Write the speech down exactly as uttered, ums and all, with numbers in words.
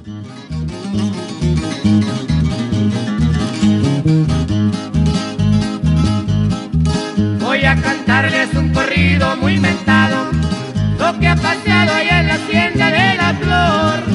Voy a cantarles un corrido muy mentado, lo que ha pasado allá en la hacienda de la flor.